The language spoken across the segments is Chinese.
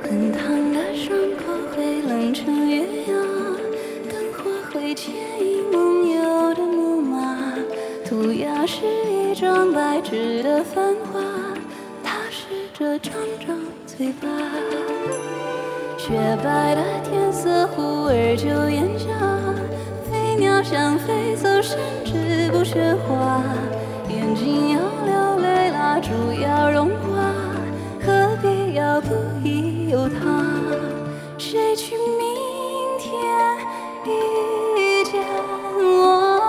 滚烫的伤口会冷成月牙，灯火会牵引梦游的木马，涂鸦是一张白纸的繁华，它试着张张嘴巴。雪白的天色忽而就烟霞，飞鸟想飞走，甚至不喧哗。眼睛要流泪，蜡烛要融化，何必要不疑有他？谁去明天遇见我？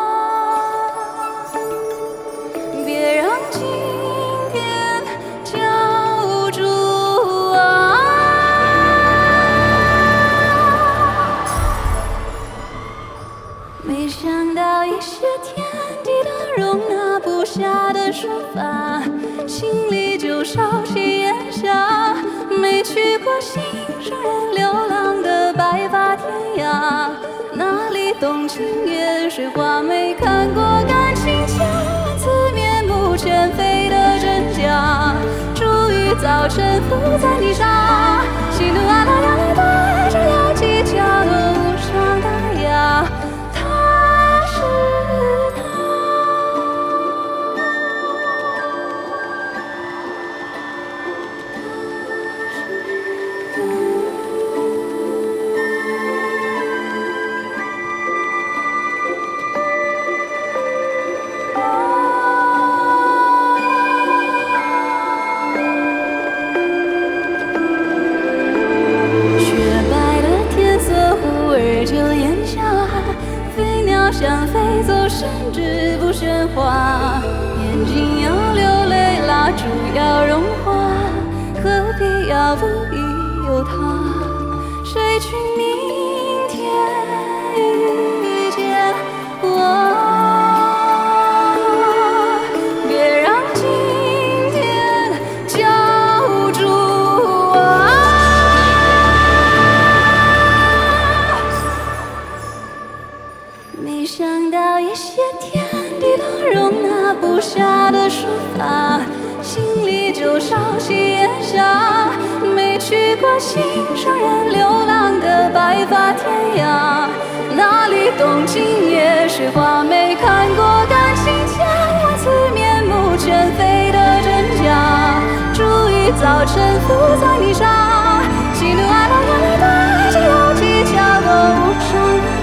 别让今天叫住我。没想到一些天地都容纳不下的说法，心里就烧起烟霞。没去过心上人流浪的白发天涯，哪里懂情月水花？没看过感情千万次面目全非的真假。终于早晨伏在泥沙，喜怒哀乐眼泪带着有技巧的无伤大雅。就烟霞，飞鸟想飞走，甚至不喧哗。眼睛要流泪，蜡烛要融化，何必要不疑有他？谁去明天遇见我？别让今天叫住我。没想到一些天地都容纳不下的说法，心里就烧起烟霞。没去过心上人流浪的白发天涯，哪里懂今夜水花？没看过感情千万次面目全非的真假。注意早晨伏在泥沙，喜怒哀乐眼泪带着有技巧的无伤。